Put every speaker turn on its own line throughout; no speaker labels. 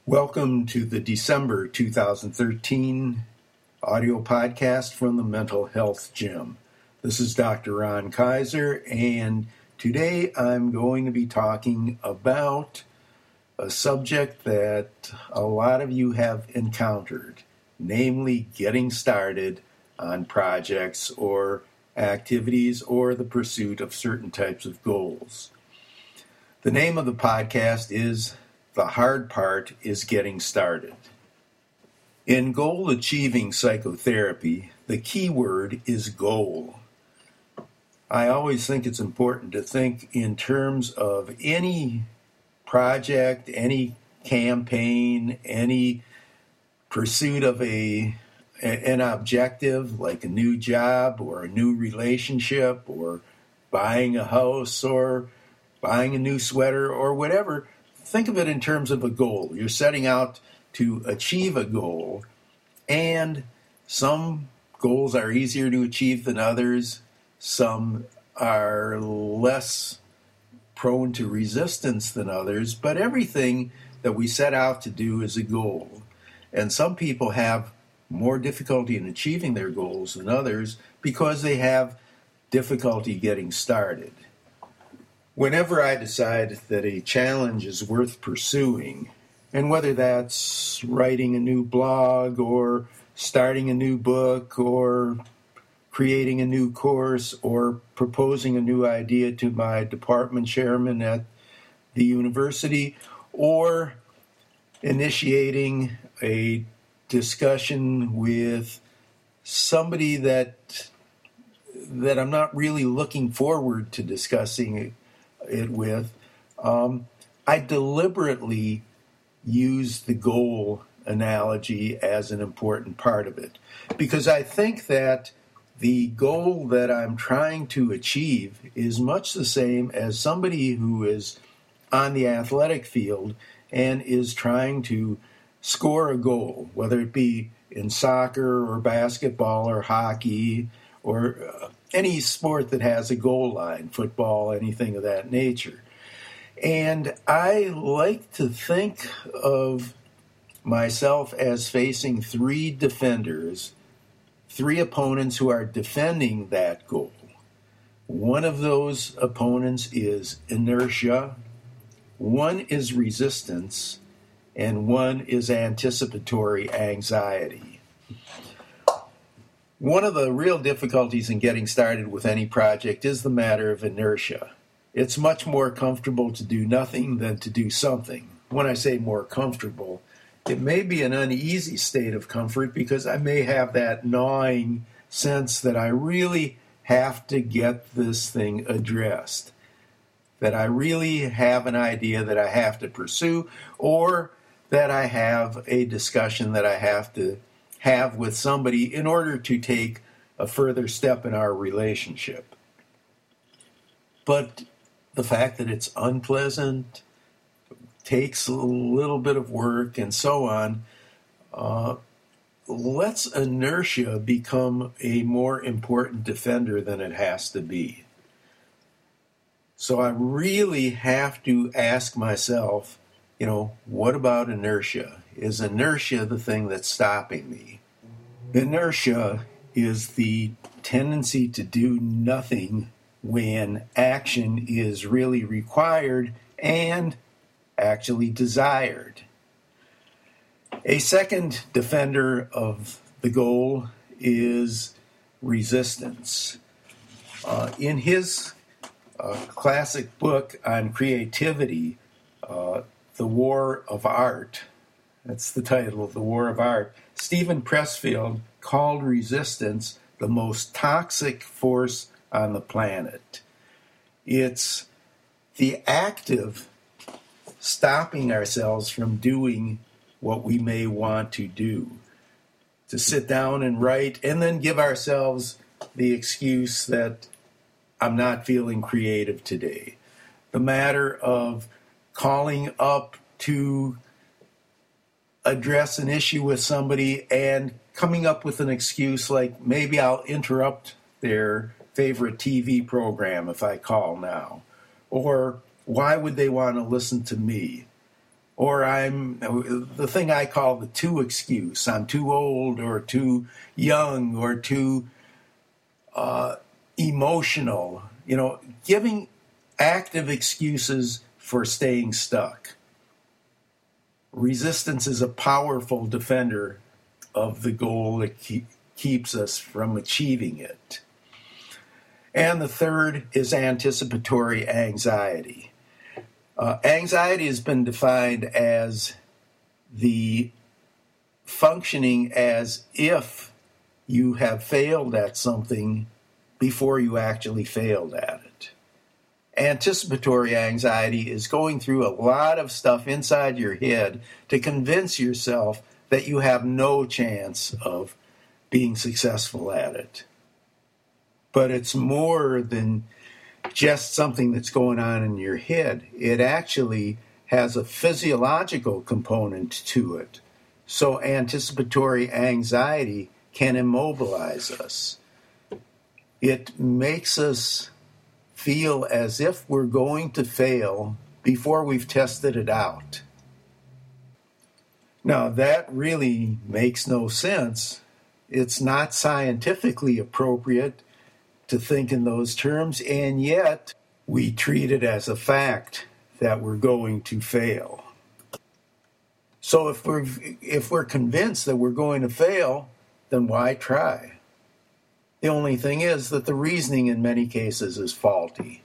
Welcome to the December 2013 audio podcast from the Mental Health Gym. This is Dr. Ron Kaiser, and today I'm going to be talking about a subject that a lot of you have encountered, namely getting started on projects or activities or the pursuit of certain types of goals. The name of the podcast is The Hard Part is Getting Started. In goal-achieving psychotherapy, the key word is goal. I always think it's important to think in terms of any project, any campaign, any pursuit of an objective like a new job or a new relationship or buying a house or buying a new sweater or whatever. Think of it in terms of a goal. You're setting out to achieve a goal, and some goals are easier to achieve than others. Some are less prone to resistance than others, but everything that we set out to do is a goal. And some people have more difficulty in achieving their goals than others because they have difficulty getting started. Whenever I decide that a challenge is worth pursuing, and whether that's writing a new blog or starting a new book or creating a new course or proposing a new idea to my department chairman at the university or initiating a discussion with somebody that I'm not really looking forward to discussing it with, I deliberately use the goal analogy as an important part of it, because I think that the goal that I'm trying to achieve is much the same as somebody who is on the athletic field and is trying to score a goal, whether it be in soccer or basketball or hockey or any sport that has a goal line, football, anything of that nature. And I like to think of myself as facing three defenders, three opponents who are defending that goal. One of those opponents is inertia, one is resistance, and one is anticipatory anxiety. One of the real difficulties in getting started with any project is the matter of inertia. It's much more comfortable to do nothing than to do something. When I say more comfortable, it may be an uneasy state of comfort because I may have that gnawing sense that I really have to get this thing addressed, that I really have an idea that I have to pursue, or that I have a discussion that I have to have with somebody in order to take a further step in our relationship. But the fact that it's unpleasant, takes a little bit of work, and so on, lets inertia become a more important defender than it has to be. So I really have to ask myself, what about inertia? Is inertia the thing that's stopping me? Inertia is the tendency to do nothing when action is really required and actually desired. A second defender of the goal is resistance. In his classic book on creativity, The War of Art, that's the title, The War of Art, Stephen Pressfield called resistance the most toxic force on the planet. It's the active stopping ourselves from doing what we may want to do, to sit down and write and then give ourselves the excuse that I'm not feeling creative today. The matter of calling up to address an issue with somebody and coming up with an excuse like maybe I'll interrupt their favorite TV program if I call now, or why would they want to listen to me? Or I'm the thing I call the too excuse. I'm too old or too young or too emotional. Giving active excuses for staying stuck. Resistance is a powerful defender of the goal that keeps us from achieving it. And the third is anticipatory anxiety. Anxiety has been defined as the functioning as if you have failed at something before you actually failed at it. Anticipatory anxiety is going through a lot of stuff inside your head to convince yourself that you have no chance of being successful at it. But it's more than just something that's going on in your head. It actually has a physiological component to it. So anticipatory anxiety can immobilize us. It makes us feel as if we're going to fail before we've tested it out. Now, that really makes no sense. It's not scientifically appropriate to think in those terms, and yet we treat it as a fact that we're going to fail. So if we're convinced that we're going to fail, then why try? The only thing is that the reasoning in many cases is faulty.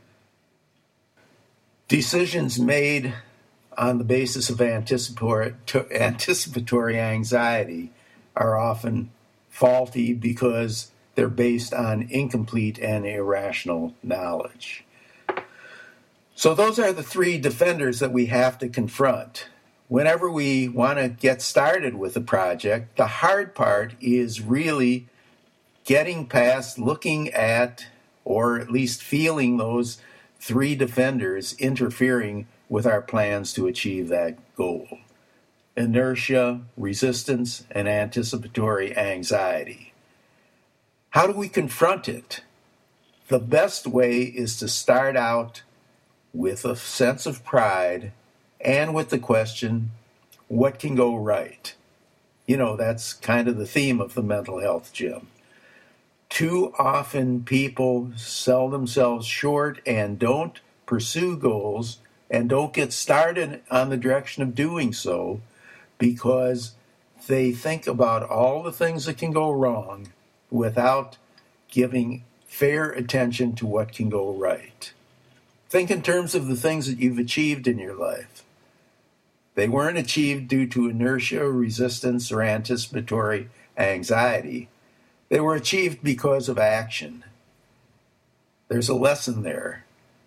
Decisions made on the basis of anticipatory anxiety are often faulty because they're based on incomplete and irrational knowledge. So those are the three defenders that we have to confront. Whenever we want to get started with a project, the hard part is really getting past looking at, or at least feeling those three defenders interfering with our plans to achieve that goal. Inertia, resistance, and anticipatory anxiety. How do we confront it? The best way is to start out with a sense of pride and with the question, what can go right? That's kind of the theme of the Mental Health Gym. Too often people sell themselves short and don't pursue goals and don't get started on the direction of doing so because they think about all the things that can go wrong without giving fair attention to what can go right. Think in terms of the things that you've achieved in your life. They weren't achieved due to inertia, resistance, or anticipatory anxiety. They were achieved because of action. There's a lesson there.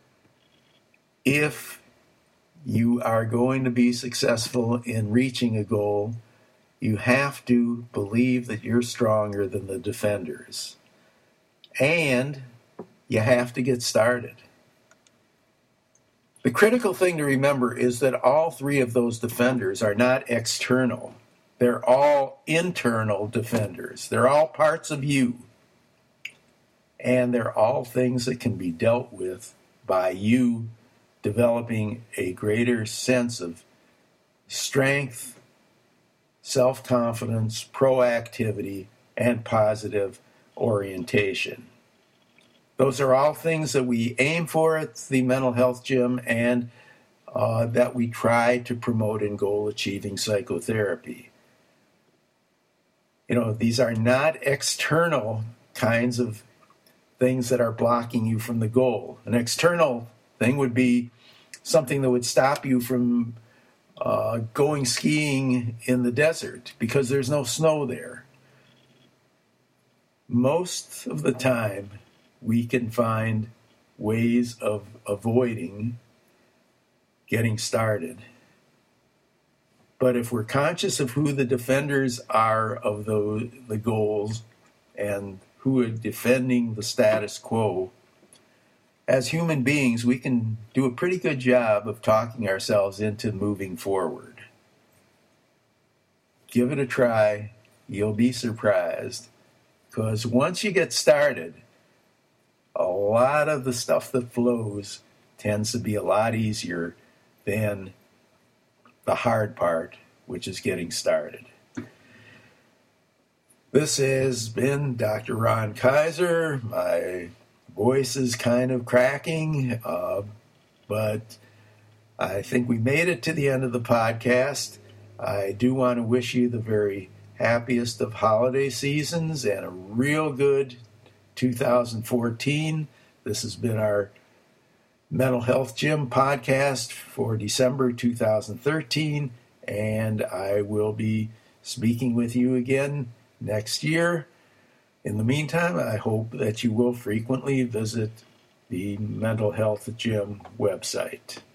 If you are going to be successful in reaching a goal, you have to believe that you're stronger than the defenders. And you have to get started. The critical thing to remember is that all three of those defenders are not external. They're all internal defenders. They're all parts of you. And they're all things that can be dealt with by you developing a greater sense of strength, self-confidence, proactivity, and positive orientation. Those are all things that we aim for at the Mental Health Gym and that we try to promote in goal-achieving psychotherapy. These are not external kinds of things that are blocking you from the goal. An external thing would be something that would stop you from going skiing in the desert because there's no snow there. Most of the time, we can find ways of avoiding getting started. But if we're conscious of who the defenders are of the goals and who are defending the status quo, as human beings, we can do a pretty good job of talking ourselves into moving forward. Give it a try. You'll be surprised. Because once you get started, a lot of the stuff that flows tends to be a lot easier than the hard part, which is getting started. This has been Dr. Ron Kaiser. My voice is kind of cracking, but I think we made it to the end of the podcast. I do want to wish you the very happiest of holiday seasons and a real good 2014. This has been our Mental Health Gym podcast for December 2013, and I will be speaking with you again next year. In the meantime, I hope that you will frequently visit the Mental Health Gym website.